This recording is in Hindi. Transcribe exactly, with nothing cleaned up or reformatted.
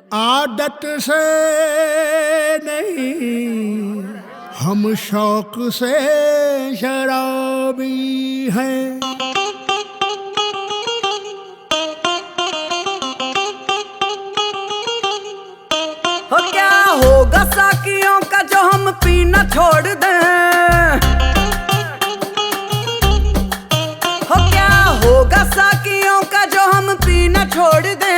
आदत से नहीं हम शौक से शराबी हैं। हो क्या होगा साकियों का जो हम पीना छोड़ दें, हो क्या होगा साकियों का जो हम पीना छोड़ दें।